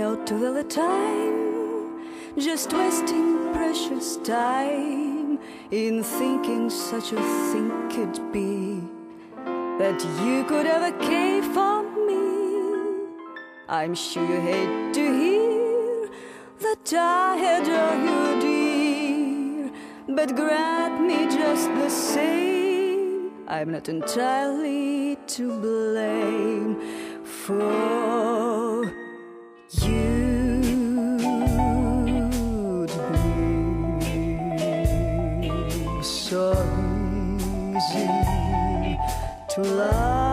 out all the time, just wasting precious time in thinking such a thing could be, that you could ever care for me. I'm sure you hate to hear that I adore you, dear, but grant me just the same, I'm not entirely to blame for you'd be so easy to love.